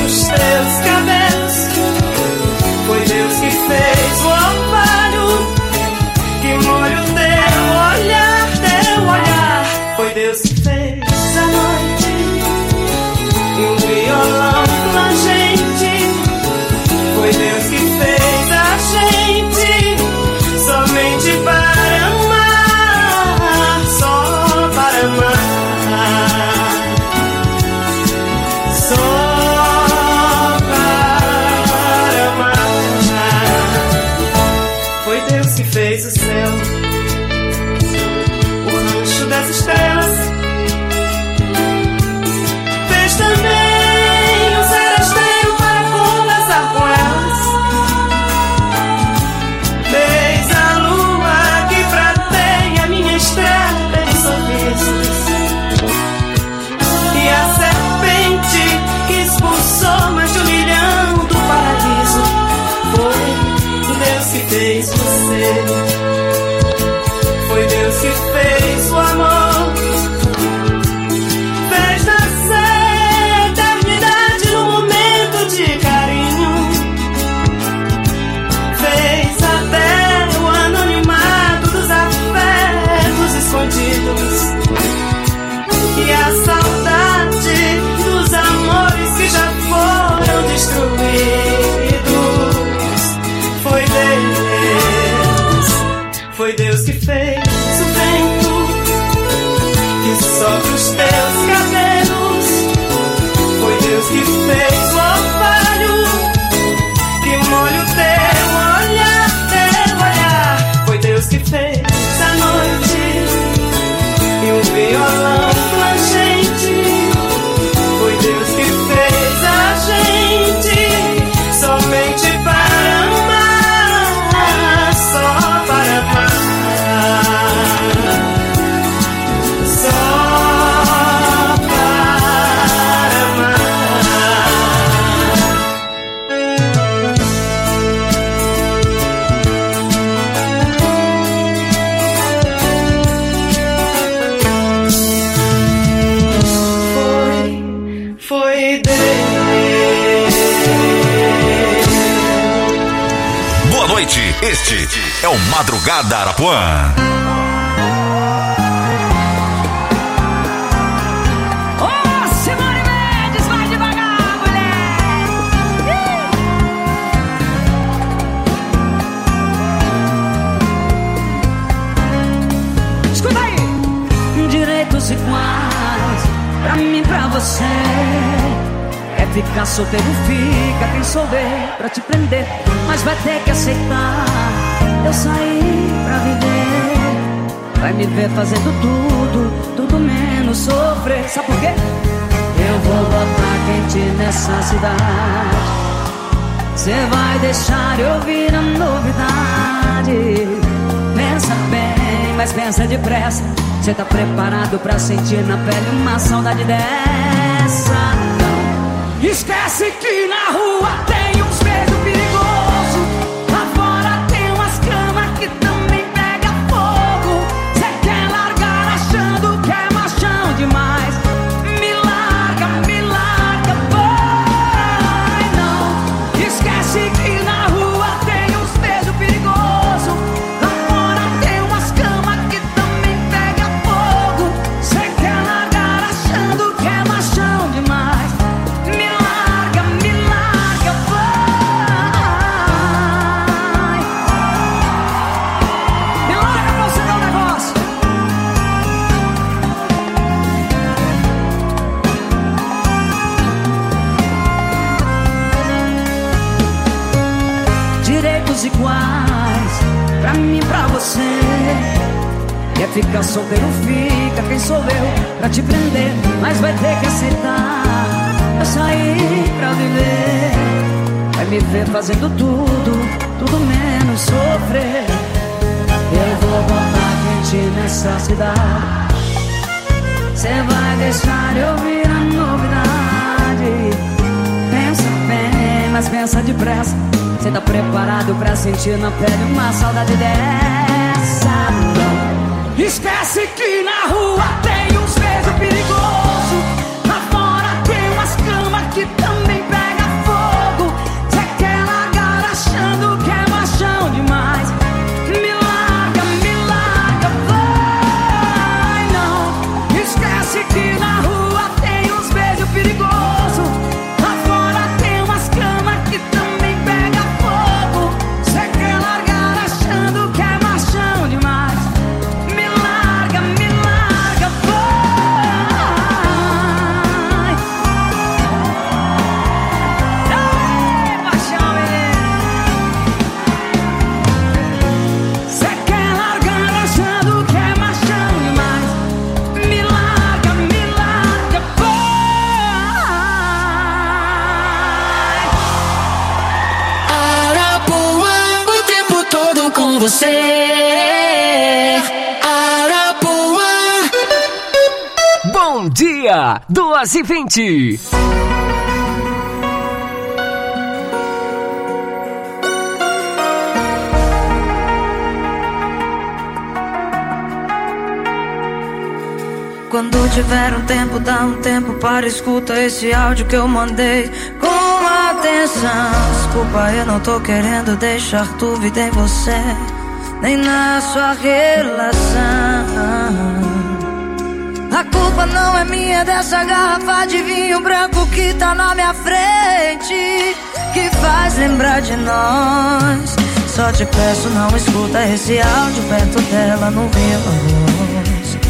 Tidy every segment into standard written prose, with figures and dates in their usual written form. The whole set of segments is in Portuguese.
os teus cabelos. Foi Deus que fez o orvalho que molha o teu olhar, teu olhar. Foi Deus que fez a noite e um violão plangente. Foi Deus que fez a gente somente para amar, só para amar, só para amar. Foi Deus que fez o céu, o rancho das estrelas. Fez também o seresteiro para conversar com elas. Fez a lua que prateia minha estrela de sorrisos, e a serpente que expulsou mais de 1 milhão do paraíso. Foi Deus que fez você, foi Deus que fez o amor. Fez nascer eternidade no momento de carinho. Fez até o anonimato dos afetos escondidos e a saudade dos amores que já foram destruídos. Foi Deus que fez o vento que sopra os teus cabelos. Foi Deus que fez o orvalho que molha o teu olhar, teu olhar. Foi Deus que fez a noite e um violão plangente. Foi Deus que fez a gente somente para amar, só para amar, só para amar. Foi Deus. Boa noite, este é o Madrugada Arapuã. Ô, Simone Mendes, vai devagar, mulher! Escuta aí! Direitos iguais, pra mim, pra você. Quer ficar solteiro, fica. Quem souber pra te prender, mas vai ter que aceitar. Eu saí pra viver. Vai me ver fazendo tudo menos sofrer. Sabe por quê? Eu vou botar quente nessa cidade. Cê vai deixar eu ouvir a novidade. Pensa bem, mas pensa depressa. Cê tá preparado pra sentir na pele uma saudade dessa? Não. Esquece que na rua tem uns beijos perigosos. Lá fora tem umas camas que também pega fogo. Cê quer largar achando que é machão demais. Me larga, vai. Não. Esquece que na rua tem uns beijos perigosos. Lá fora tem umas camas que também pega fogo. Cê quer largar achando que é machão demais. Me larga, vai. Me larga pra você ver um negócio. Direitos iguais, pra mim, pra você. Quer ficar solteiro, fica. Quem sou eu pra te prender, mas vai ter que aceitar. Eu saí pra viver. Vai me ver fazendo tudo menos sofrer. Eu vou botar quente nessa cidade. Cê vai deixar eu ouvir a novidade. Pensa bem, mas pensa depressa. Cê tá preparado pra sentir na pele uma saudade dessa? Não. Esquece que na rua tem uns beijos perigosos. Lá fora tem umas camas que também pega com você. Arapuã. Bom dia, 2h20. Quando tiver um tempo, dá um tempo para escuta esse áudio que eu mandei com atenção. Desculpa, eu não tô querendo deixar dúvida em você, nem na sua relação. A culpa não é minha dessa garrafa de vinho branco que tá na minha frente, que faz lembrar de nós. Só te peço, não escuta esse áudio perto dela no viva voz.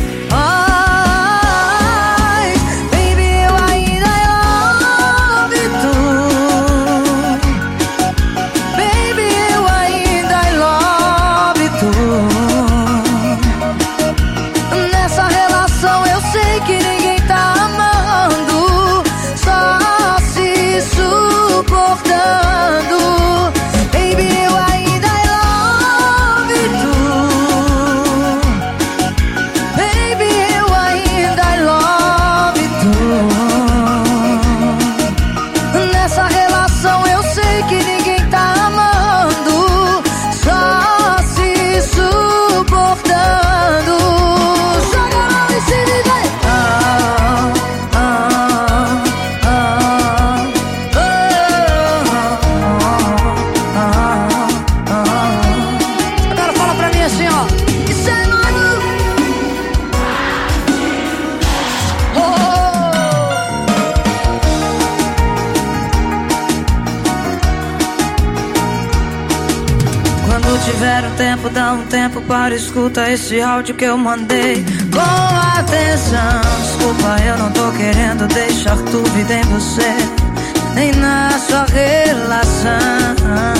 Dá um tempo para escuta esse áudio que eu mandei com atenção. Desculpa, eu não tô querendo deixar dúvida em você, nem na sua relação.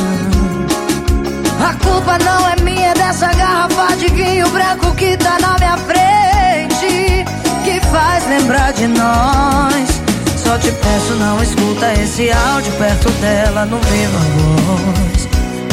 A culpa não é minha dessa garrafa de vinho branco que tá na minha frente, que faz lembrar de nós. Só te peço, não escuta esse áudio perto dela no viva voz.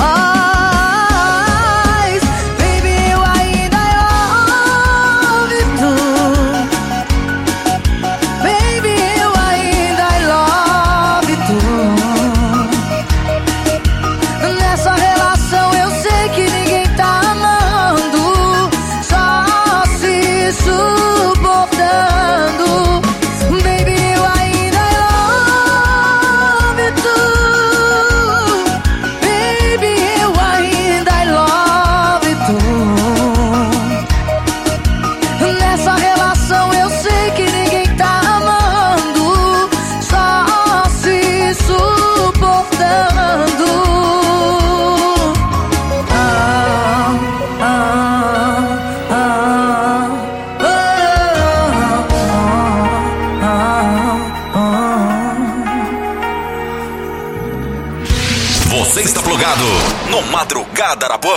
Você está plugado no Madrugada Arapuã.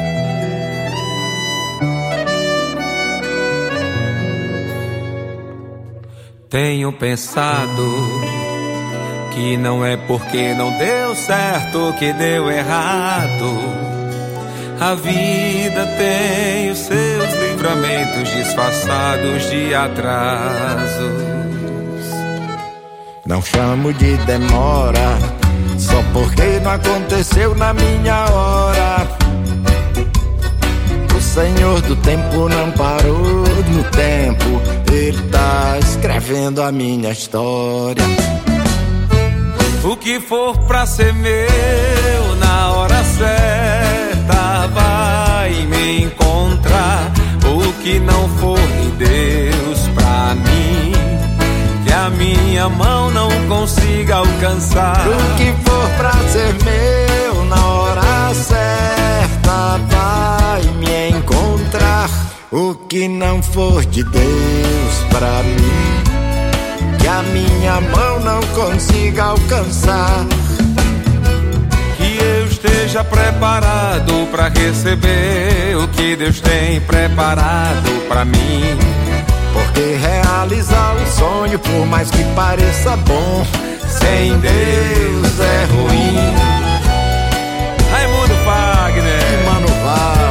Tenho pensado que não é porque não deu certo que deu errado. A vida tem os seus livramentos disfarçados de atrasos. Não chamo de demora só porque não aconteceu na minha hora. O Senhor do tempo não parou no tempo, Ele tá escrevendo a minha história. O que for pra ser meu na hora certa vai me encontrar. O que não for de Deus pra mim, que a minha mão não consiga alcançar. O que for pra ser meu na hora certa vai me encontrar. O que não for de Deus pra mim, que a minha mão não consiga alcançar. Que eu esteja preparado pra receber o que Deus tem preparado pra mim. Porque realizar um sonho, por mais que pareça bom, sem Deus é ruim. Raimundo Fagner e Mano Vaz.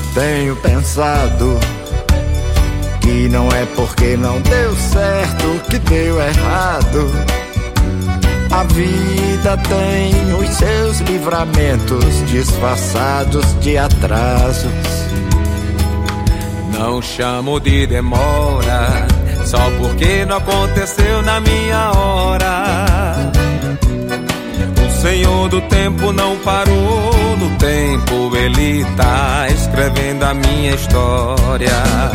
tenho pensado que não é porque não deu certo que deu errado. A vida tem os seus livramentos disfarçados de atrasos. Não chamo de demora só porque não aconteceu na minha hora. O Senhor do tempo não parou no tempo, Ele tá escrevendo a minha história.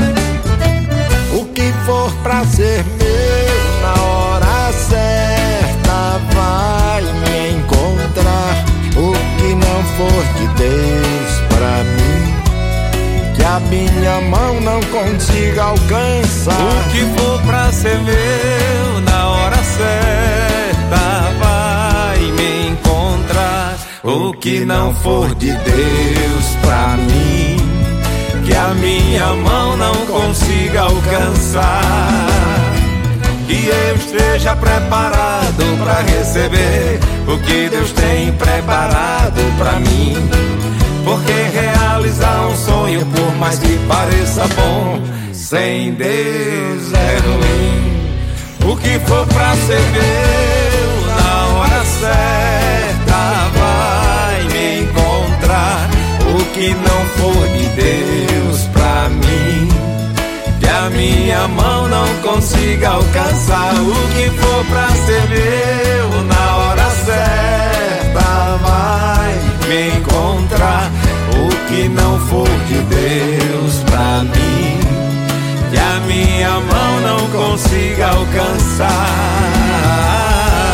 O que for pra ser meu na hora certa vai me encontrar. O que não for de Deus pra mim, que a minha mão não consiga alcançar. O que for pra ser meu na hora certa vai me encontrar. O que não for de Deus pra mim, que a minha mão não consiga alcançar. Que eu esteja preparado pra receber o que Deus tem preparado pra mim. Porque realizar um sonho, por mais que pareça bom, sem Deus é ruim. O que for pra ser meu na hora certa vai me encontrar. O que não for de Deus pra mim, que a minha mão não consiga alcançar. O que for pra ser meu na hora certa vai me encontrar. O que não for de Deus pra mim, que a minha mão não consiga alcançar.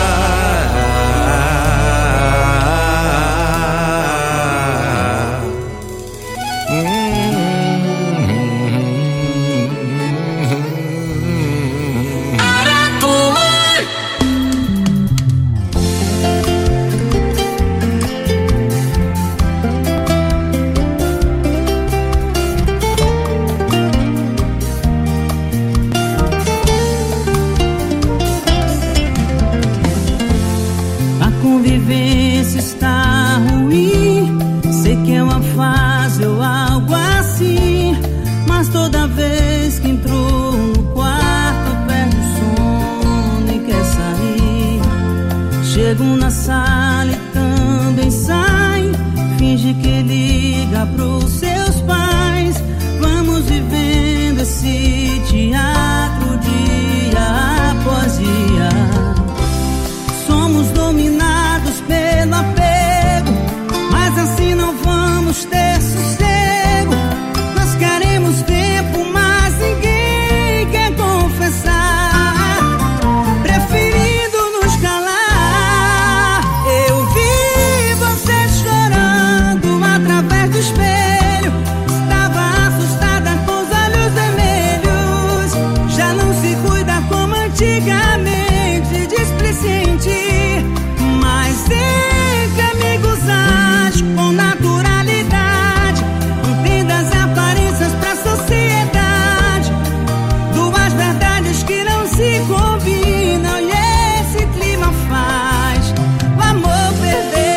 Está ruim, sei que é uma fase ou algo assim, mas toda vez que entrou no quarto perde o sono e quer sair. Chego na sala e também sai, finge que liga pros seus pais. Vamos vivendo esse teatro dia após dia. Somos dominados pelo apego, mas assim não vamos ter sossego. Nós queremos tempo, mas ninguém quer confessar, preferindo nos calar. Eu vi você chorando atrás do espelho, estava assustada com os olhos vermelhos. Já não se cuida como antigamente, displicente. Mas entre amigos age com naturalidade, mantendo as aparências pra sociedade. Duas verdades que não se combinam e esse clima faz o amor perder.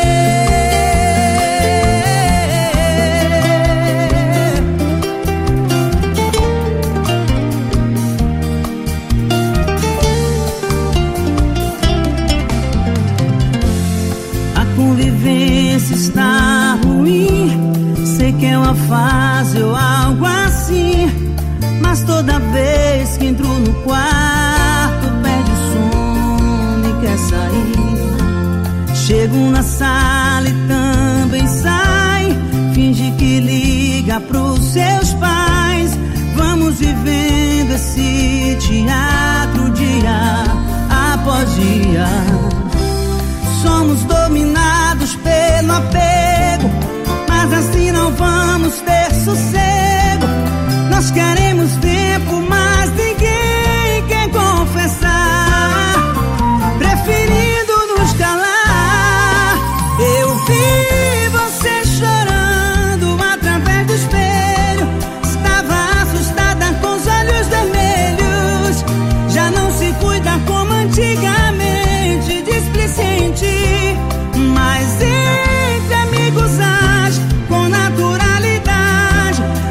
A convivência está ruim, sei que é uma fase ou algo assim, mas toda vez que entro no quarto perde o sono e quer sair. Chego na sala e também sai, finge que liga pros seus pais. Vamos vivendo esse teatro dia após dia. Somos dominados pelo apego, mas assim não vamos ter sossego. Nós queremos tempo, mas ninguém quer confessar, preferindo nos calar. Eu vi você chorando atrás do espelho, estava assustada com os olhos vermelhos. Já não se cuida como antigamente, displicente. Mas entre amigos age com naturalidade,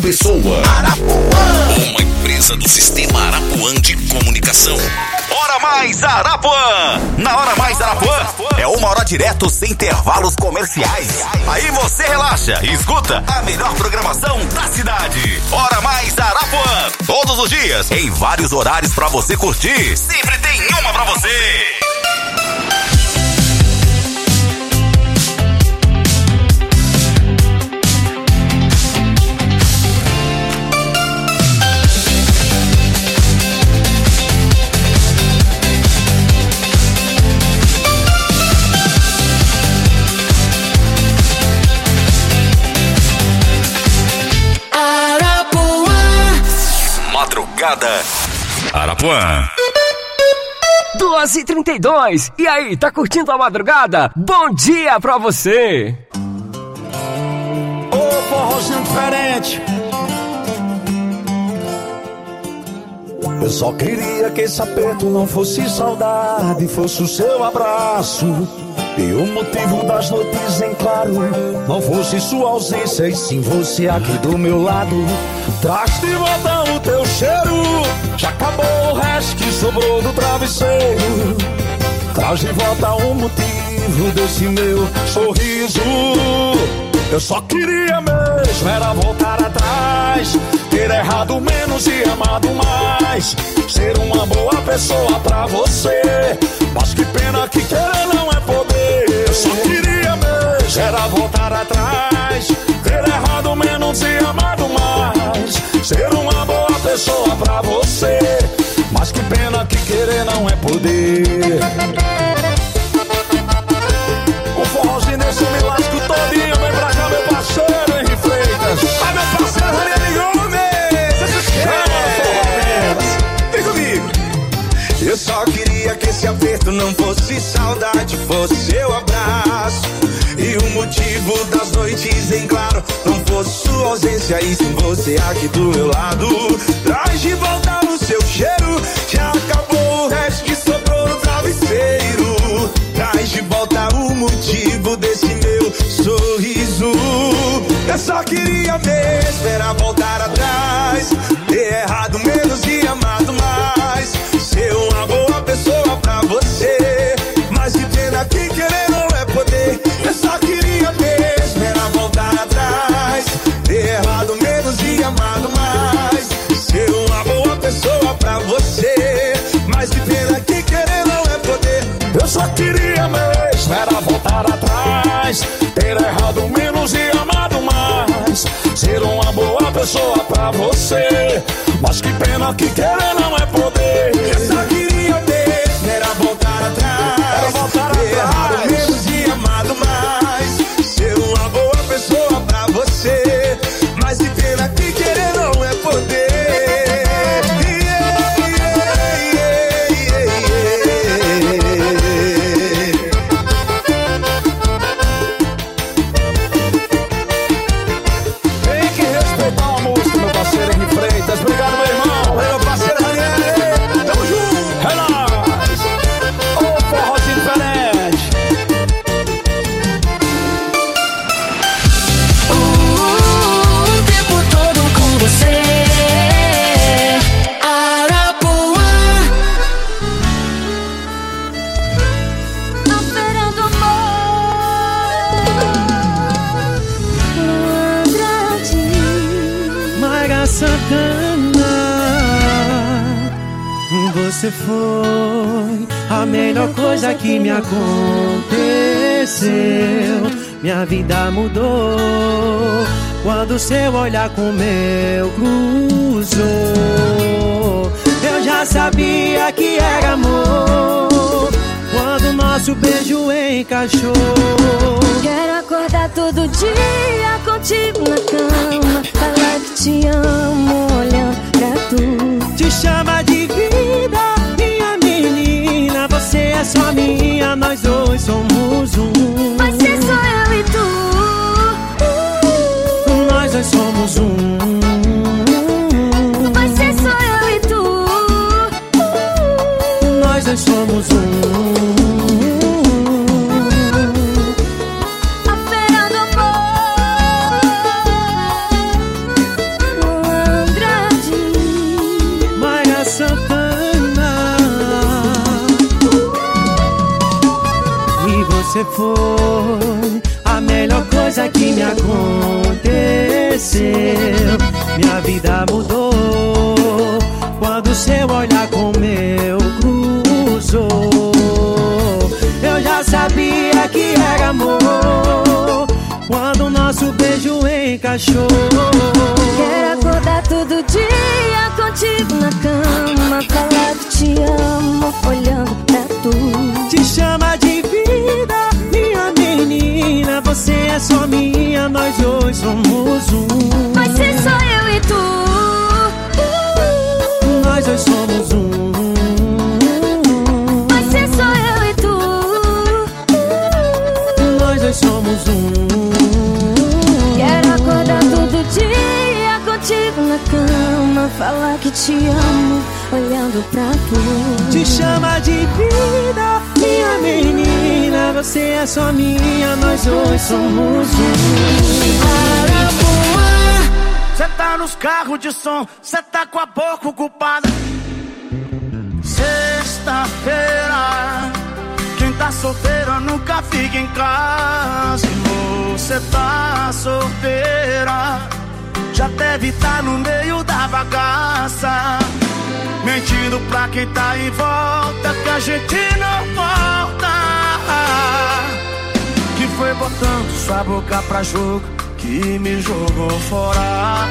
Pessoa. Arapuã. Uma empresa do Sistema Arapuã de Comunicação. Hora Mais Arapuã. Na Hora Mais Arapuã é 1 hora direto sem intervalos comerciais. Aí você relaxa e escuta a melhor programação da cidade. Hora Mais Arapuã. Todos os dias, em vários horários pra você curtir. Sempre tem uma pra você. Madrugada Arapuã. 2h32. E aí, tá curtindo a madrugada? Bom dia pra você. Ô, forrozinho diferente. Eu só queria que esse aperto não fosse saudade, fosse o seu abraço. E o motivo das noites em claro não fosse sua ausência, e sim você aqui do meu lado. Traz de volta o teu cheiro, já acabou o resto que sobrou do travesseiro. Traz de volta o motivo desse meu sorriso. Eu só queria mesmo era voltar atrás, ter errado menos e amado mais, ser uma boa pessoa pra você. Mas que pena que querer não é poder. Eu só queria mesmo era voltar atrás, ter errado menos e amado mais, ser uma boa pessoa pra você. Mas que pena que querer não é poder. O forrozinho desse me lasco todinho. Vem pra cá, meu parceiro Henri Freitas. Ah, meu parceiro Ranieri Gomes. Vem comigo. Eu só queria que esse aperto não fosse saudade, fosse seu abraço. E o motivo das noites em claro não fosse sua ausência, e sim você aqui do meu lado. Traz de volta o seu cheiro, já acabou o resto que sobrou no travesseiro. Traz de volta o motivo desse meu sorriso. Eu só queria mesmo era voltar atrás, ter errado menos e amado mais, ser uma boa pessoa pra você. Mas que pena que querer não é poder. Eu só queria mesmo era voltar atrás, ter errado menos e amado mais, ser uma boa pessoa pra você. Mas que pena que querer não é poder. Eu só queria mesmo era voltar atrás, ter errado menos e amado mais, ser uma boa pessoa pra você. Mas que pena que querer não é poder. Eu só queria mesmo era voltar atrás, ter errado menos e amado mais, ser uma boa pessoa pra você. Mas que pena que querer não é poder. Obrigado, meu irmão. Meu parceiro Ranieri. Tamo junto. É nóis. Ô, forrozinho diferente. O tempo todo com você. Arapuã. Operando amor. Andrade. Maga Santana, você foi a melhor coisa que me aconteceu. Minha vida mudou quando seu olhar com o meu cruzou. Eu já sabia que era amor quando nosso beijo encaixou. Quero acordar todo dia contigo na cama, falar que te amo olhando pra tu. Te chama de vida, minha menina. Você é só minha, nós dois somos um. Vai ser só eu e tu. Nós dois somos um. Vai ser só eu e tu. Nós dois somos um. Operando amor. Você foi a melhor coisa que me aconteceu. Minha vida mudou quando seu olhar com o meu cruzou. Eu já sabia que era amor quando o nosso beijo encaixou. Quero acordar todo dia contigo na cama, falar que te amo, olhando pra tu. Te chama de vida, minha menina. Você é só minha, nós dois somos um. Vai ser só eu e tu. Nós dois somos um. Vai ser só eu e tu. Nós dois somos um. Quero acordar todo dia contigo na cama, falar que te amo, olhando pra tu. Te chama de vida, minha menina. Você é só minha, nós dois somos um. Arapuã, cê tá nos carros de som, cê tá com a boca ocupada. Sexta-feira, quem tá solteiro nunca fica em casa. E você tá solteira, já deve tá no meio da bagaça, mentindo pra quem tá em volta que a gente não volta. Que foi botando sua boca pra jogo que me jogou fora.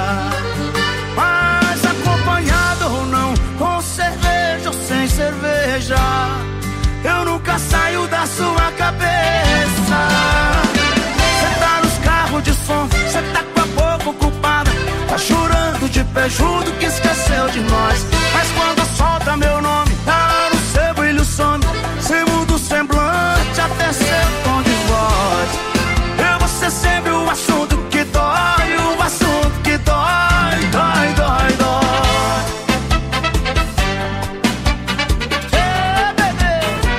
Mas acompanhado ou não, com cerveja ou sem cerveja, eu nunca saio da sua cabeça. Cê tá nos carros de som, cê tá com a boca ocupada, tá chorando de pé junto que esqueceu de nós. Mas quando solta meu nome, tá no seu brilho some, cê muda o semblante até seu tom de voz. Eu vou ser sempre o assunto que dói, o assunto que dói, dói, dói, dói. Hey, baby.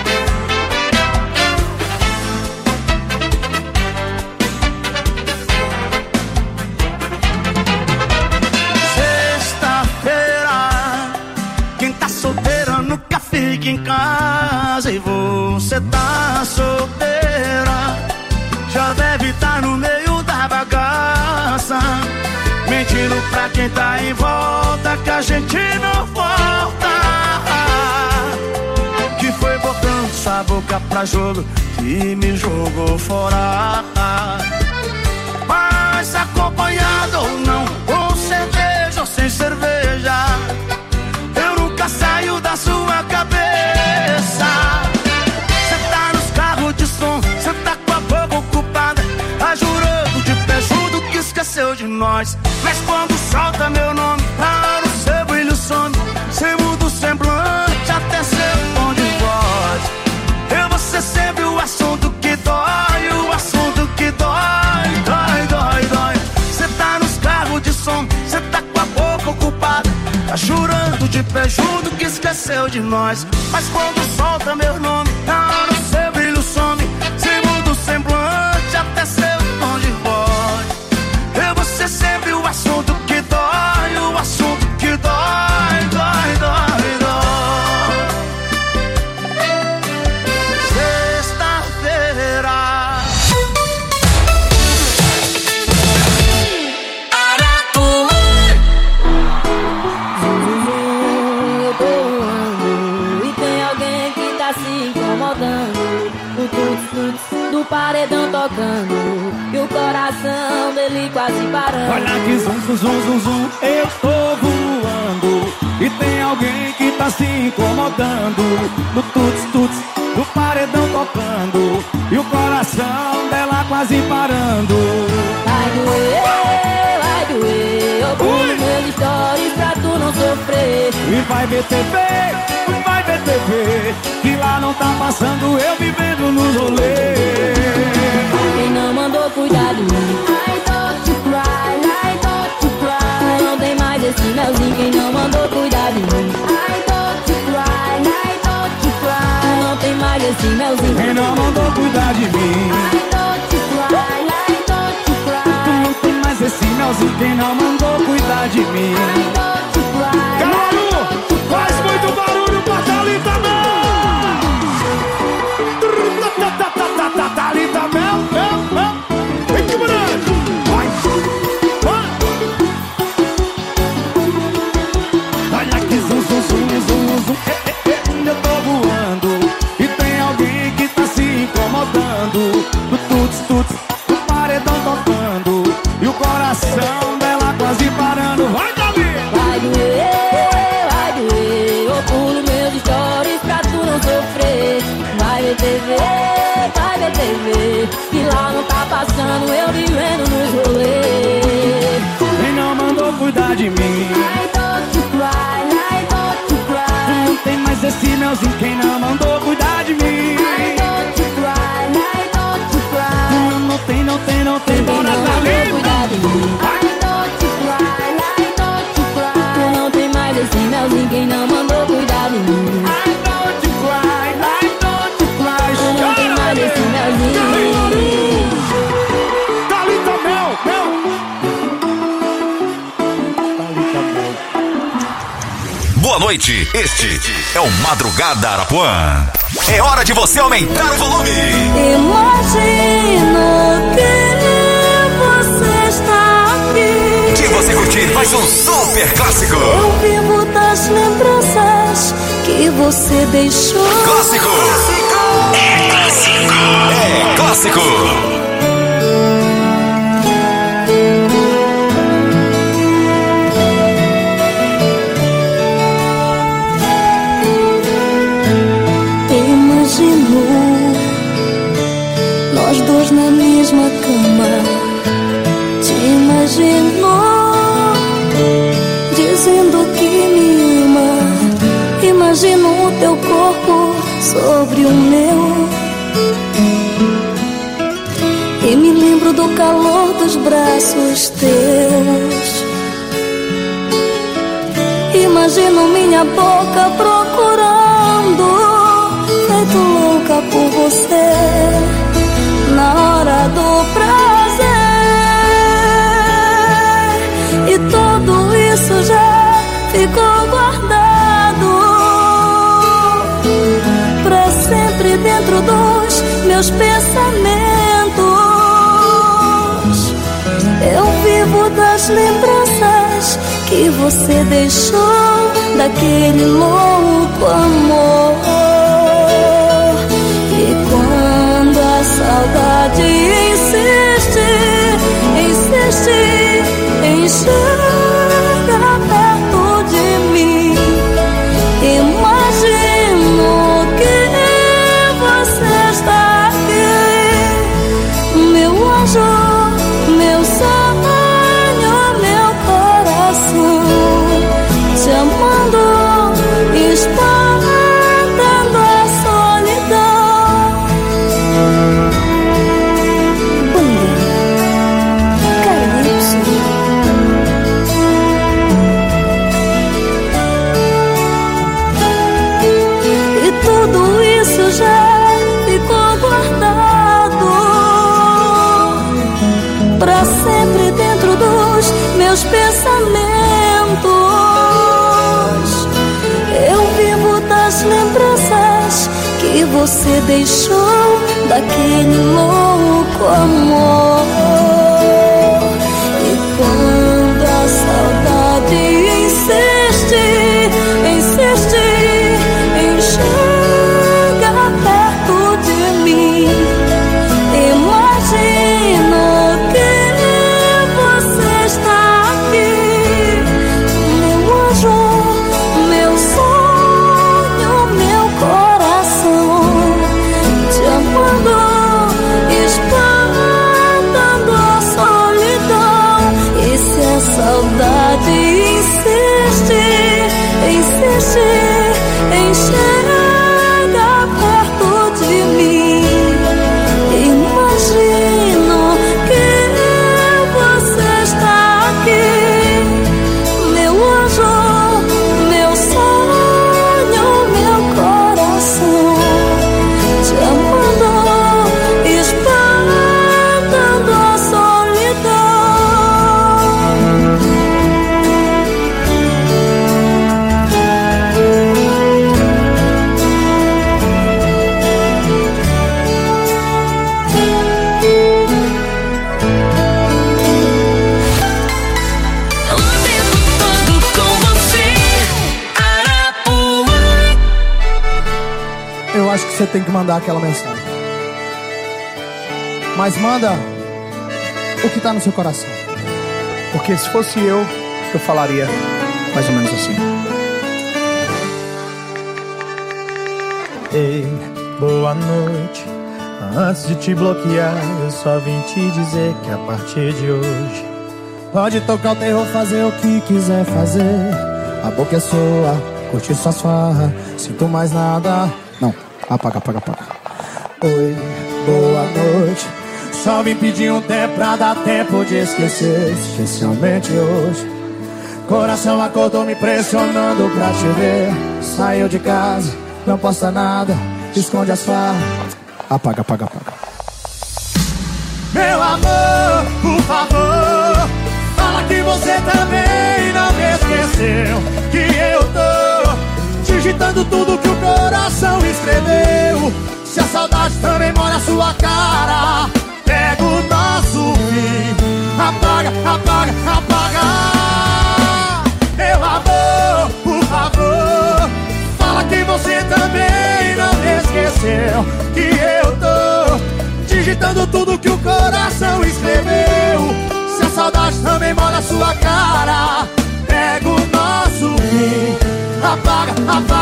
Sexta-feira, quem tá solteira nunca fica em casa. E você tá solteira, já deve estar no meio da bagaça, mentindo pra quem tá em volta que a gente não volta. Que foi botando sua boca pra jogo que me jogou fora. Mas acompanhado ou não, com cerveja ou sem cerveja, eu nunca saio da sua cabeça. Cê tá nos carros de som, cê tá com a boca ocupada, tá jurando de pé junto que esqueceu de nós. Mas quando solta meu nome, tá no seu brilho some, cê muda o semblante até seu tom de voz. Eu vou ser sempre o assunto que dói, o assunto que dói, dói, dói, dói. Cê tá nos carros de som, cê tá com a boca ocupada, tá chorando de pé junto que esqueceu de nós. Mas quando solta meu nome, tá no seu brilho some, cê muda o semblante até seu tom de voz. Eu vou ser sempre o assunto que dói, o assunto que dói, dói, dói, dói. Sexta-feira. Eu tô voando e tem alguém que tá se incomodando. O tuts-tuts do paredão tocando e o coração dele quase parando. Olha que zum, zum, zum, zum, zum, eu tô voando e tem alguém que tá se incomodando. No tuts-tuts do paredão tocando e o coração dela quase parando. Vai doer, eu vou no meu stories pra tu não sofrer. E vai ver TV, que lá não tá passando eu vivendo nos rolês. Quem não mandou cuidar de mim, I don't cry, I don't cry. Não tem mais esse melzinho, quem não mandou cuidar de mim, I don't cry, I don't cry. Não tem mais esse melzinho, quem não mandou cuidar de mim, I don't cry, I don't cry. não tem mais esse melzinho, quem não mandou cuidar de mim, I don't cry. Caralho, faz muito barulho pra Thalita, não! TV, vai ver TV. E lá não tá passando, eu vivendo nos rolês. Quem não mandou cuidar de mim? I don't you cry, I don't you cry. Não tem mais esse melzinho, quem não mandou cuidar de mim? I don't you cry, I don't you cry. Não tem, não tem, não tem, Quem bora não pra mandou mim. cuidar de mim? I don't you cry, I don't you cry. Não tem mais esse melzinho, quem não mandou cuidar de mim? I don't you cry, I don't you cry. Não tem mais esse melzinho. Thalita Mel, Thalita Mel. Boa noite, este é o Madrugada Arapuã. É hora de você aumentar o volume. Imagino que você está aqui. De você curtir mais um super clássico. Eu vivo das lembranças que você deixou. Clássico. É clássico. É clássico. Imagino nós dois na mesma cama. Te imagino dizendo que me ama. Imagino o teu corpo sobre o meu. E me lembro do calor dos braços teus. Imagino minha boca procurando, feito louca por você, na hora do prazer. E tudo isso já ficou guardado pra sempre dentro dos meus pensamentos. Eu vivo das lembranças que você deixou daquele louco amor. E quando a saudade insiste, insiste em chegar perto de mim, imagino que você está aqui, meu anjo, meu sonho, meu coração, te amando, espantando a solidão. E tudo isso já ficou guardado pra sempre dentro dos meus pensamentos. Eu vivo das lembranças que você deixou daquele louco amor. E quando a saudade insiste, insiste em chegar perto de mim, imagino que você está aqui, meu anjo, meu sonho, meu coração, te amando, espantando a solidão. E se a saudade insiste, insiste em chegar perto de mim, imagino que você está aqui, meu anjo, meu sonho, meu coração, te amando, espantando a solidão. Eu acho que você tem que mandar aquela mensagem. Mas manda o que tá no seu coração. Porque se fosse eu falaria mais ou menos assim. Ei, boa noite. Antes de te bloquear, eu só vim te dizer que a partir de hoje pode tocar o terror, fazer o que quiser fazer. A boca é sua, curtir suas farras, sinto mais nada. Não, apaga. Oi, boa noite. Só vim pedir um tempo pra dar tempo de esquecer, especialmente hoje. Coração acordou me pressionando pra te ver. Saiu de casa, não posta nada, esconde as farras. Apaga. Meu amor, por favor, fala que você também não me esqueceu. Que eu tô digitando tudo que o coração escreveu. Se a saudade também molha a sua cara, pega o nosso fim. Apaga. Meu amor, por favor, fala que você também não me esqueceu. Que eu tô digitando tudo que o coração escreveu. Se a saudade também molha a sua cara, pega o nosso fim. Apaga.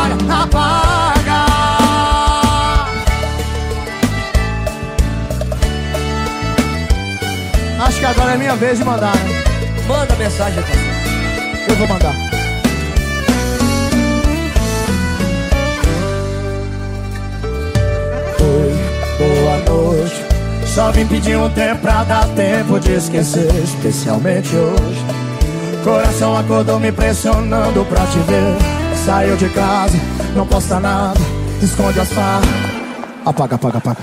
Acho que agora é minha vez de mandar, né? Manda mensagem, cara. Eu vou mandar. Oi, boa noite. Só vim pedir um tempo pra dar tempo de esquecer, especialmente hoje. Coração acordou me pressionando pra te ver. Saiu de casa, não posta nada, esconde as farras. Apaga.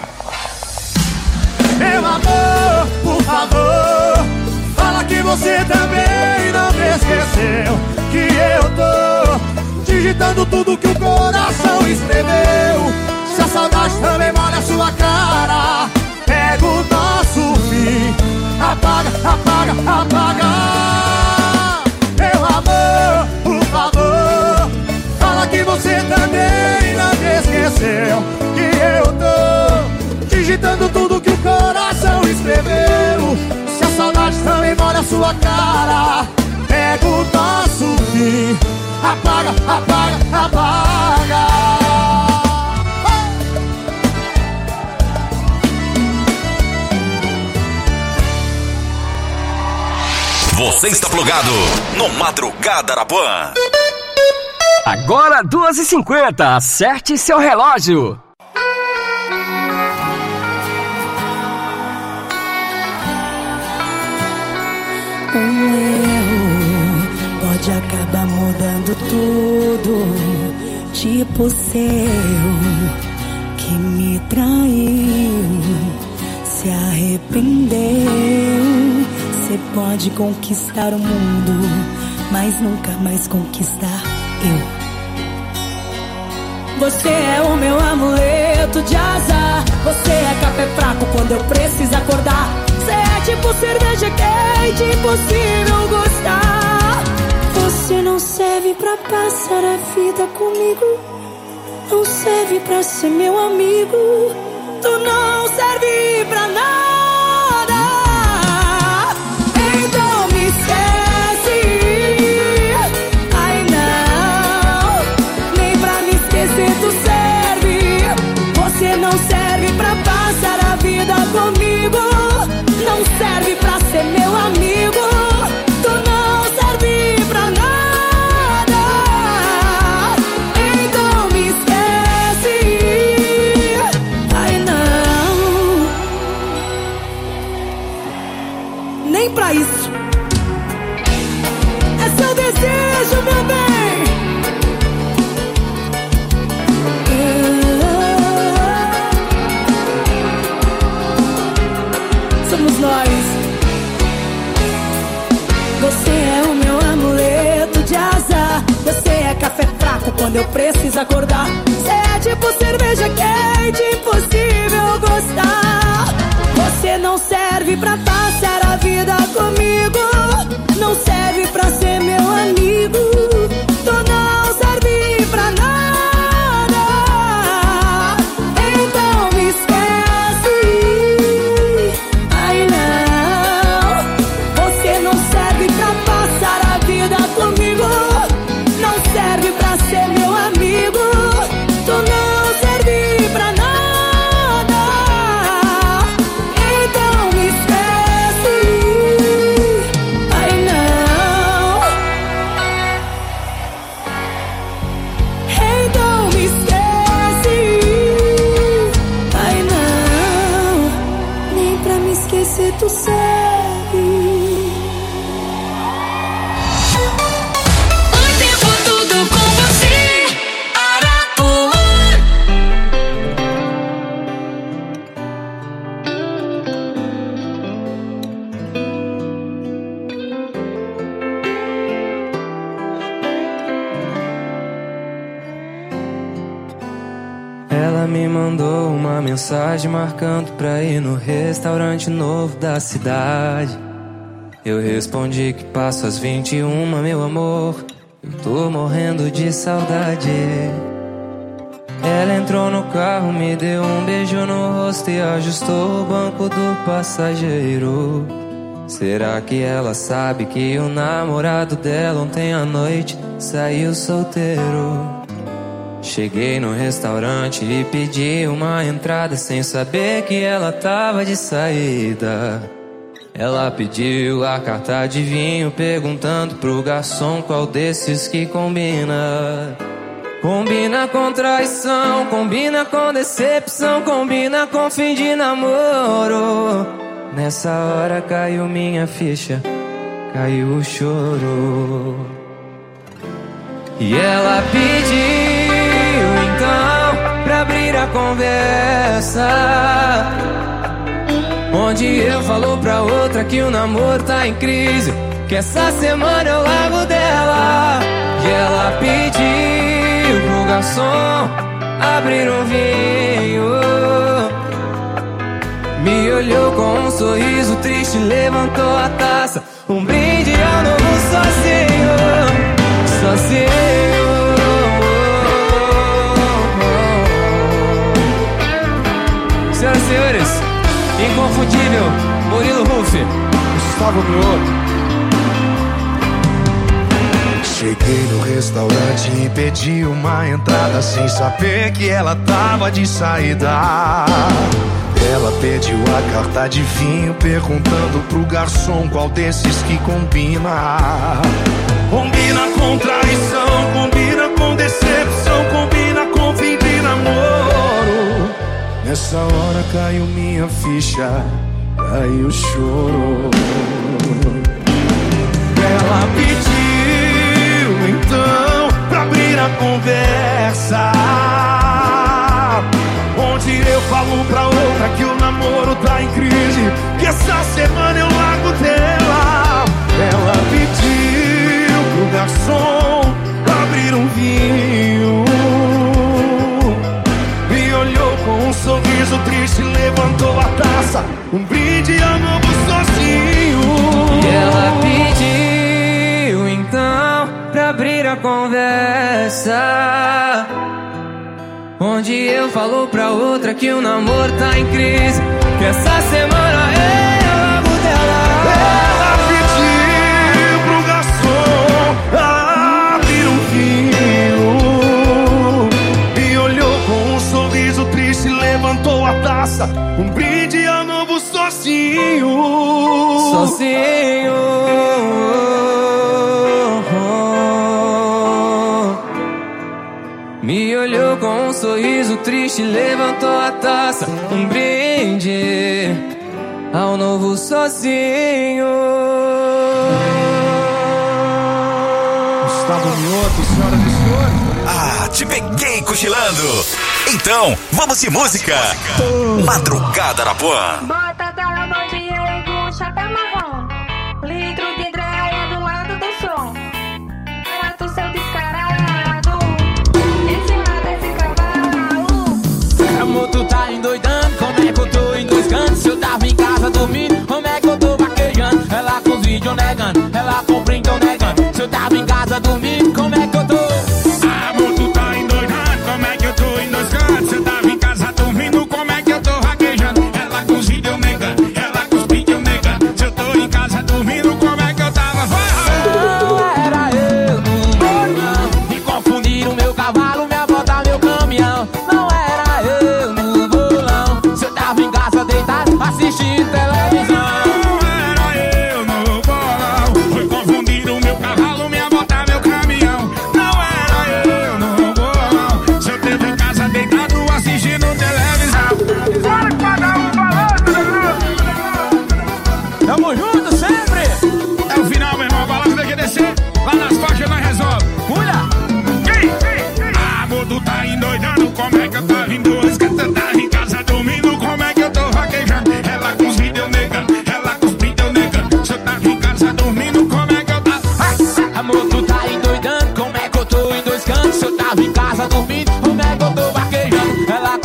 Meu amor, por favor, fala que você também não me esqueceu. Que eu tô digitando tudo que o coração escreveu. Se a saudade também molha a sua cara, pega o nosso fim. Apaga. Meu amor, por favor, fala que você também não me esqueceu. Que eu tô digitando tudo que o coração escreveu. Se a saudade também molha a sua cara, pega o nosso fim. Apaga. Você está plugado no Madrugada Arapuã. Agora 2h50, acerte seu relógio. Um erro pode acabar mudando tudo. Tipo seu, que me traiu, se arrependeu. Você pode conquistar o mundo, mas nunca mais conquistar eu. Você é o meu amuleto de azar. Você é café fraco quando eu preciso acordar. Você é tipo cerveja quente, impossível gostar. Você não serve pra passar a vida comigo, não serve pra ser meu amigo. Tu não serve pra nada. Então me esquece. Ai não, nem pra me esquecer tu serve. Você não serve pra passar a vida comigo, não serve pra ser meu amigo. Tu não serve pra nada. Então me esquece. Ai não, nem pra isso. É seu desejo, meu bem. Somos nós. Você é o meu amuleto de azar. Você é café fraco quando eu preciso acordar. Você é tipo cerveja quente, impossível gostar. Você não serve pra passar a vida comigo, não serve pra ser meu amigo. Tu não serve pra nada. Então me esquece. Ai não, você não serve pra passar a vida comigo, não serve pra ser meu amigo. Tu não serve pra nada. Ela me mandou uma mensagem marcando pra ir no restaurante novo da cidade. Eu respondi que passo às 21, meu amor, eu tô morrendo de saudade. Ela entrou no carro, me deu um beijo no rosto e ajustou o banco do passageiro. Será que ela sabe que o namorado dela ontem à noite saiu solteiro? Cheguei no restaurante e pedi uma entrada sem saber que ela tava de saída. Ela pediu a carta de vinho, perguntando pro garçom qual desses que combina. Combina com traição, combina com decepção, combina com fim de namoro. Nessa hora caiu minha ficha, caiu o choro. E ela pediu então pra abrir a conversa, onde eu falo pra outra que o namoro tá em crise, que essa semana eu largo dela. E ela pediu pro garçom abrir um vinho, me olhou com um sorriso triste, levantou a taça, um brinde ao novo sozinho, sozinho. Senhoras e senhores, inconfundível Murilo Huff, Gustavo Mioto. Cheguei no restaurante e pedi uma entrada sem saber que ela tava de saída. Ela pediu a carta de vinho, perguntando pro garçom qual desses que combina. Combina com traição, combina com decepção, combina com fim de namoro. Nessa hora caiu minha ficha, caiu o choro. Ela pediu então pra abrir a conversa, onde eu falo pra outra que o namoro tá em crise, que essa semana eu largo dela. Ela pediu pro garçom abrir um vinho, me olhou com um sorriso triste, levantou a taça, um brinde ao novo sozinho. E ela pediu então pra abrir a conversa, onde eu falo pra outra que o namoro tá em crise, que essa semana eu largo dela. Ela pediu pro garçom abrir um vinho, me olhou com um sorriso triste, levantou a taça, um brinde ao novo sozinho. Sozinho. Me olhou com um sorriso triste, levantou a taça, um brinde ao novo sozinho. Gustavo Mioto, senhoras e senhores. Ah, te peguei cochilando. Então, vamos de música. Madrugada Arapuã. Bota tela bom dia com chapéu marrom, litro de dreia do lado do som. Mato seu descarado, esse mata esse cavalo. Amor, tu tá endoidando, como é que eu tô em dois cantos? Se eu tava em casa dormindo, como é que eu tô vaquejando? Ela com os vídeos negando, ela com o print negando. Se eu tava em casa dormindo, como é que eu tô? Amor, tu tá endoidando, como é que eu tô em dois cantos? Se eu tava em casa dormindo, como é que eu tô vaquejando? Ela com os vídeos negando, ela com os vídeos negando. Se eu tô em casa dormindo, como é que eu tava? Não era eu, não. Me confundiram meu cavalo, minha bota, meu caminhão. Não era eu no bolão. Se eu tava em casa deitado, assistindo televisão. Não era eu no bolão. Foi confundir o meu cavalo, minha bota, meu caminhão. Não era eu no bolão. Se eu tava em casa deitado, assistindo televisão. Bora cada um falando. Tamo junto sempre. É o final, meu irmão. A balança tem que descer. Lá nas faixas nós resolve. Olha! Amor, tu tá endoidando, como é que eu tô em dois cantos? Eu tava em casa dormindo, como é que eu tô vaquejando? Ela com os vídeos negando, ela com os vídeos negando. Se eu tava em casa dormindo, como é que eu tava? Amor, tu tá endoidando, como é que eu tô em dois cantos? Se eu tava em casa dormindo, como é que eu tô vaquejando? Ela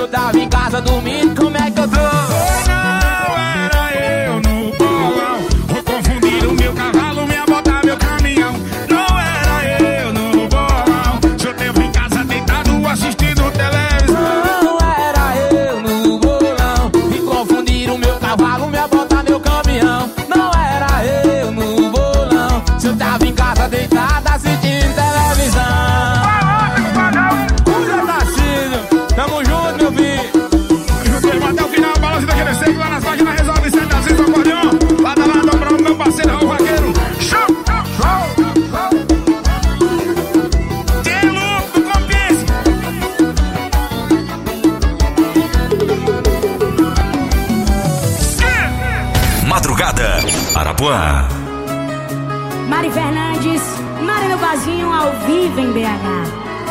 eu tava em casa dormindo, como é que eu tô? Não era eu no bolão, vou confundir o meu cavalo, minha bota, meu caminhão. Não era eu no bolão, se eu tempo em casa deitado assistindo televisão. Não era eu no bolão, me confundir o meu cavalo, minha bota, meu caminhão. Não era eu no bolão, se eu tava em casa deitado assistindo televisão. Tamo junto, meu filho. Juntos até o final, balança daquele seco lá nas páginas, resolve 7 às vezes o acordeão. Lado a lado, pra o meu parceiro, Raul Vaqueiro. Show, show, show. Tem louco do Compense. Madrugada, Arapuã. Mari Fernandes, Mari no Vazinho, ao vivo em BH.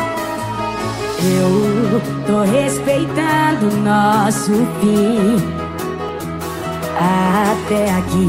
Eu tô respeitando o nosso fim até aqui,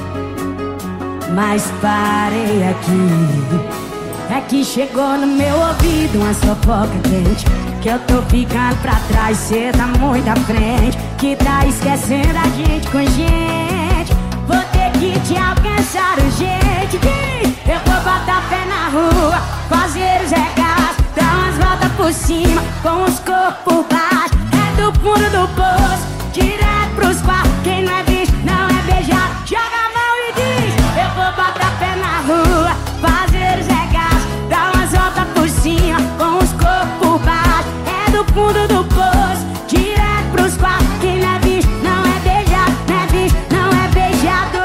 mas parei aqui. É que chegou no meu ouvido uma fofoca quente, que eu tô ficando pra trás, cê tá muito à frente, que tá esquecendo a gente com gente. Vou ter que te alcançar urgente. Eu vou botar pé na rua, fazer os regaços, dar umas voltas por cima, com os corpos por baixo. É do fundo do poço, direto pros quartos. Quem não é visto, não é beijado. Joga a mão e diz: eu vou botar pé na rua, fazer os regaços, dar umas voltas por cima, com os corpos por baixo. É do fundo do poço, direto pros quartos. Quem não é visto, não é beijado. Não é visto, não é beijado.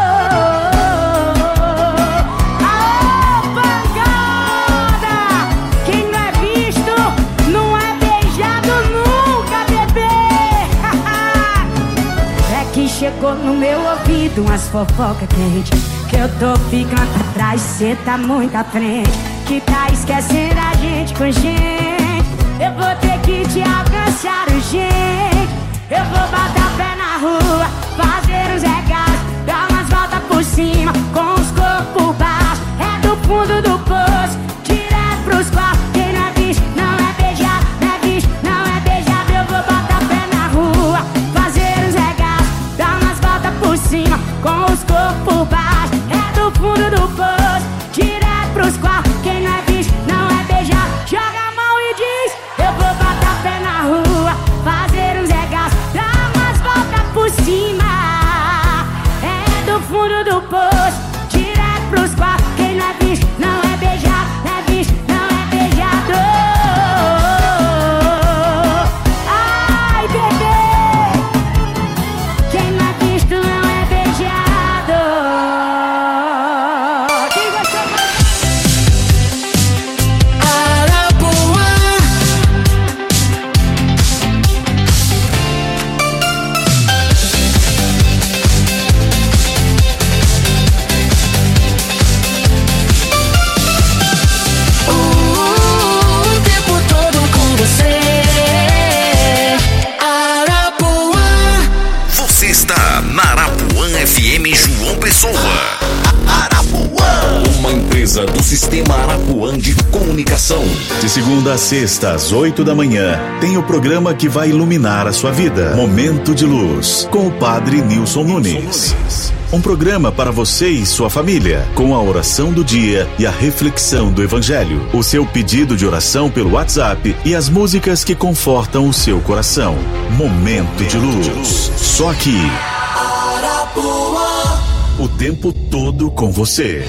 Aô, pancada! Quem não é visto, não é beijado nunca, bebê. É que chegou no meu ouvido umas fofoca quente, que eu tô ficando atrás, cê tá muito à frente, que tá esquecendo a gente com gente. Eu vou ter que te alcançar urgente. Eu vou botar pé na rua, fazer os regaços, dar umas voltas por cima, com os corpos por baixo. É do fundo do poço, direto pros quartos. Quem não é visto, não é beijado. Não é visto, não é beijado. Eu vou botar pé na rua, fazer os regaços, dar umas voltas por cima, com os corpos por baixo. É do fundo do poço, direto pros quartos. Quem não é visto, não é beijado. Joga a mão e diz: eu vou botar pé na rua, fazer uns regaços, dar umas voltas por cima. É do fundo do poço, direto pros quartos. Quem não é visto, não é beijado. Não é visto, não é beijado. Ai, bebê, quem não é visto, não é beijado. Quem gostou O tempo todo com você, Arapuã. Você está na Arapuã FM João Pessoa. Arapuã, uma empresa do Sistema Arapuã de Comunicação. De segunda a sexta, às 8 da manhã, tem o programa que vai iluminar a sua vida. Momento de Luz, com o Padre Nilson Nunes. Um programa para você e sua família, com a oração do dia e a reflexão do Evangelho. O seu pedido de oração pelo WhatsApp e as músicas que confortam o seu coração. Momento de Luz. Só aqui. Arapuã. O tempo todo com você.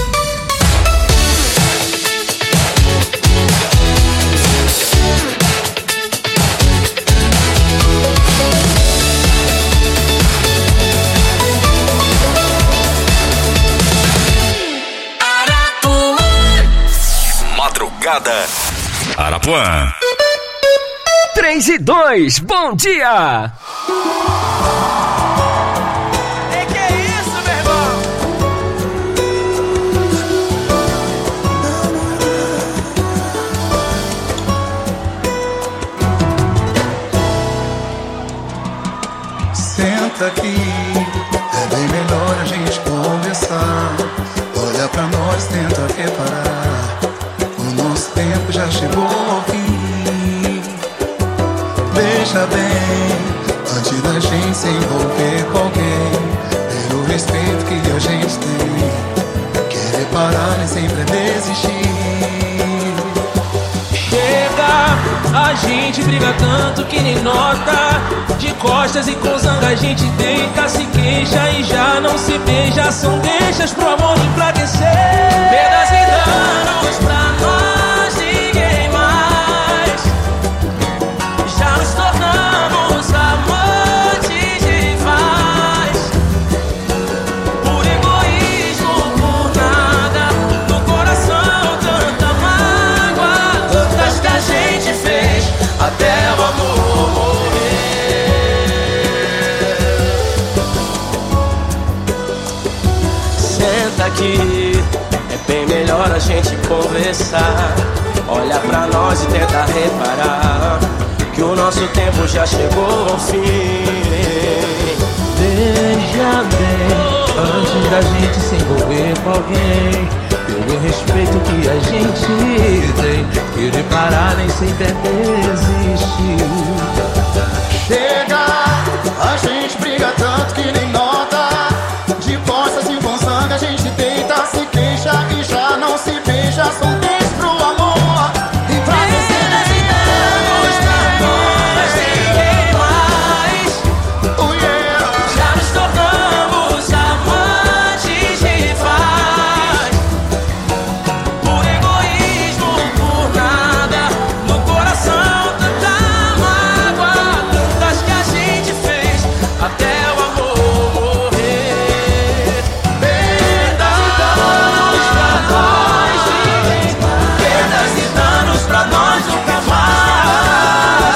Madrugada, Arapuã. 3 e 2, bom dia! Que é isso, meu irmão? Senta aqui, é bem melhor a gente conversar. Olha pra nós, tenta reparar, o nosso tempo já chegou ao fim. veja bem, antes da gente se envolver com alguém, pelo respeito que a gente tem, querer parar nem sempre desistir. Chega, a gente briga tanto que nem nota. De costas e com zanga a gente deita, se queixa e já não se beija. São deixas pro amor enfraquecer. Perdas e danos pra nós, ninguém mais. Já nos tornamos amantes rivais. Por egoísmo, por nada, no coração tanta mágoa, tantas que a gente fez até o amor morrer. Senta aqui, é bem melhor a gente conversar. Olha pra nós e tenta reparar que o nosso tempo já chegou ao fim. Veja bem, antes da gente se envolver com alguém, pelo respeito que a gente tem, querer parar nem sempre é desistir. Chega, a gente briga tanto que nem nota. De costas e com sangue a gente deita, se queixa e já não se beija. São três pro amor e pra descer e danos pra nós, ninguém mais. Oh yeah. Já nos tornamos amantes rivais. Por egoísmo, por nada, no coração tanta mágoa, tantas que a gente fez até o amor morrer. Perdas e danos pra nós nunca mais.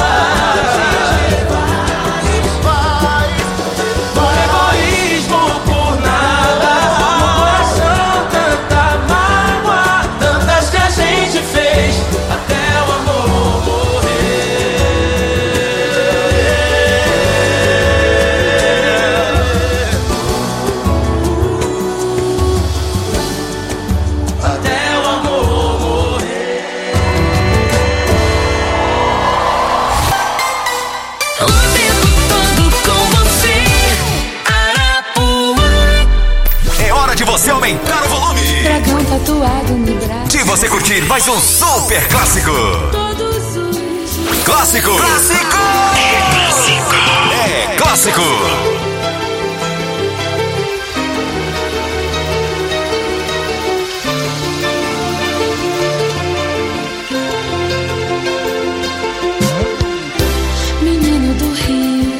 Por egoísmo, por nada, no coração tanta mágoa, tantas que a gente fez até o amor morrer. Até o amor morrer. O tempo todo com você, Arapuã. É hora de você aumentar o volume. Dragão tatuado no braço. De você curtir mais um super clássico. Todos os Clássico. Clássico. É clássico. menino do Rio,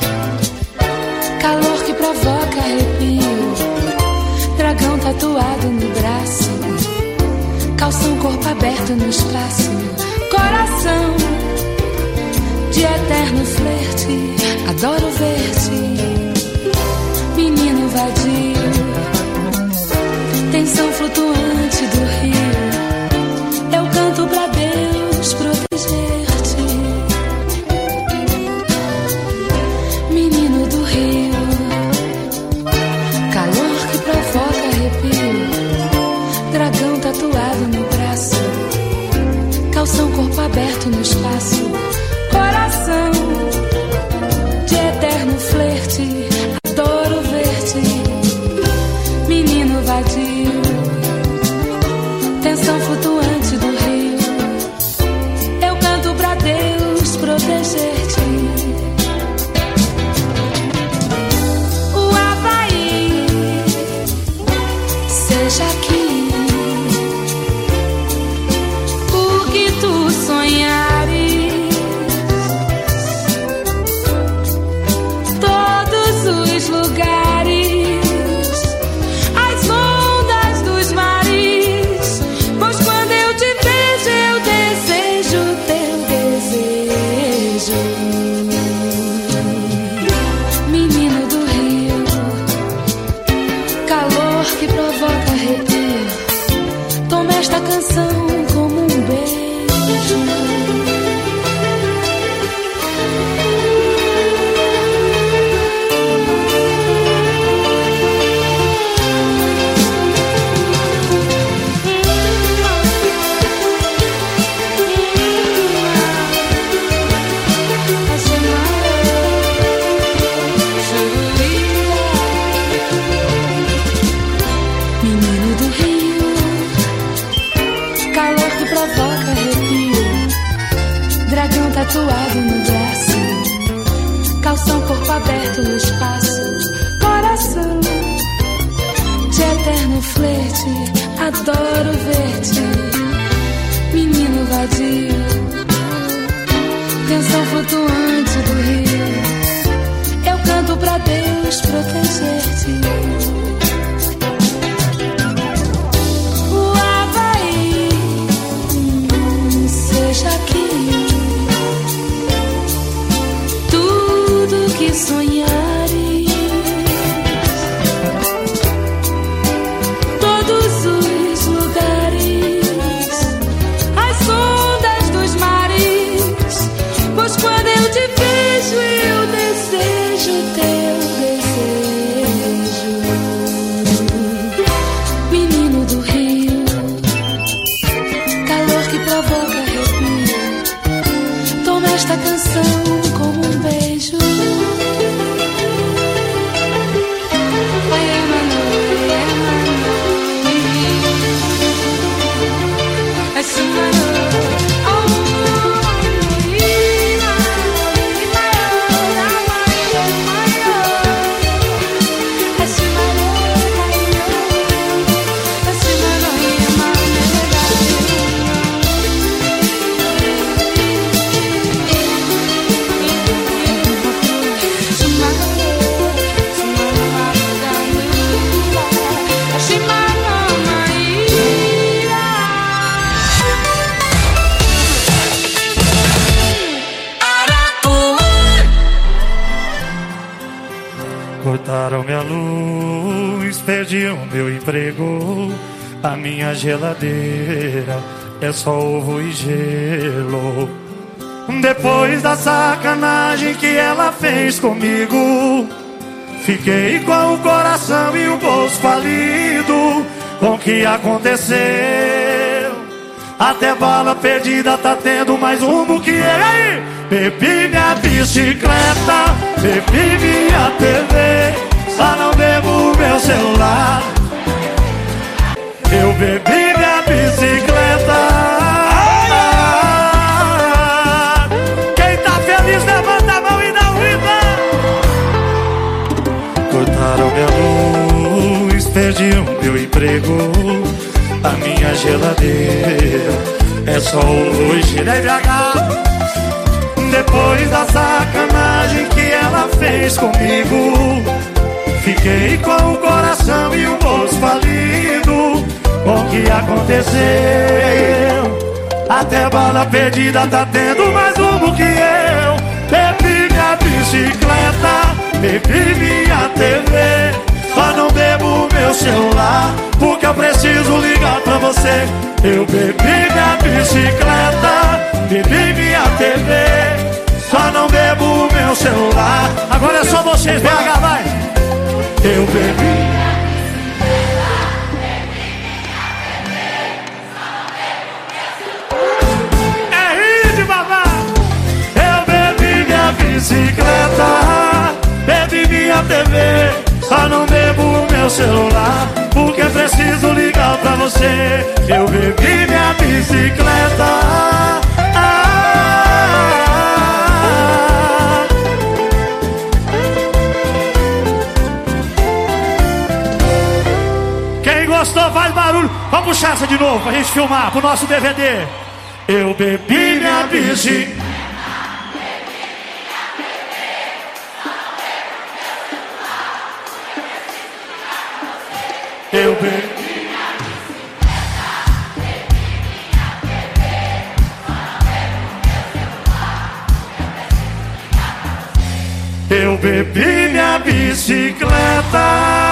calor que provoca arrepio. Dragão tatuado no braço, calção corpo aberto no espaço. Coração de eterno flerte, adoro ver-te. Menino vadio, tensão flutuante do rio. Eu canto pra Deus proteger-te. Menino do rio, calor que provoca arrepio. Dragão tatuado no braço, calção corpo aberto no espaço. Coração de eterno flerte, adoro ver-te. Menino vadio, tensão flutuante do rio. Eu canto pra Deus proteger-te. O Havaí, seja aqui o que tu sonhares. provoca arrepio. Dragão tatuado no braço, calção corpo aberto no espaço. Coração de eterno flerte, adoro ver-te, menino vadio. Canção flutuante do rio, eu canto pra Deus proteger-te. O Havaí, seja aqui tudo que sonhares, todos os lugares, as ondas dos mares, pois quando eu te vejo eu desejo teu desejo. Menino do rio, calor que provoca arrepio, toma esta canção como um beijo. Cortaram minha luz, perdi o meu emprego, a minha geladeira é só ovo e gelo. Depois da sacanagem que ela fez comigo, fiquei com o coração e o bolso falido. Com o que aconteceu, até bala perdida tá tendo mais rumo que eu. Aí, bebi minha bicicleta, bebi minha TV, só não bebo meu celular. Eu bebi minha bicicleta. Quem tá feliz levanta a mão e não grita. Cortaram minha luz, perdi o meu emprego, a minha geladeira é só hoje. Depois da sacanagem que ela fez comigo, fiquei com o coração e o bolso falido. Com o que aconteceu, até bala perdida tá tendo mais rumo que eu. Bebi minha bicicleta, bebi minha TV, só não bebo meu celular, porque eu preciso ligar pra você. Eu bebi minha bicicleta, bebi minha TV, só não bebo meu celular. Agora é só vocês, BH, vai! Eu bebi. É rir, babá! Eu bebi minha bicicleta, bebi minha TV, só não bebo meu celular, porque preciso ligar pra você. Eu bebi minha bicicleta. Quem gostou faz barulho. Vamos puxar essa de novo pra gente filmar pro nosso DVD. Eu bebi minha bicicleta. Eu bebi. Eu bebi minha bicicleta.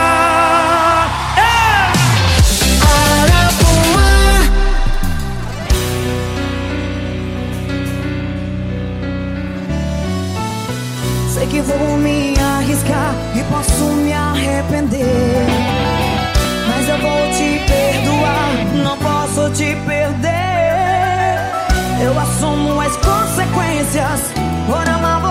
Sei que vou me arriscar e posso me arrepender, mas eu vou te perdoar, não posso te perder. Eu assumo as consequências por amar você.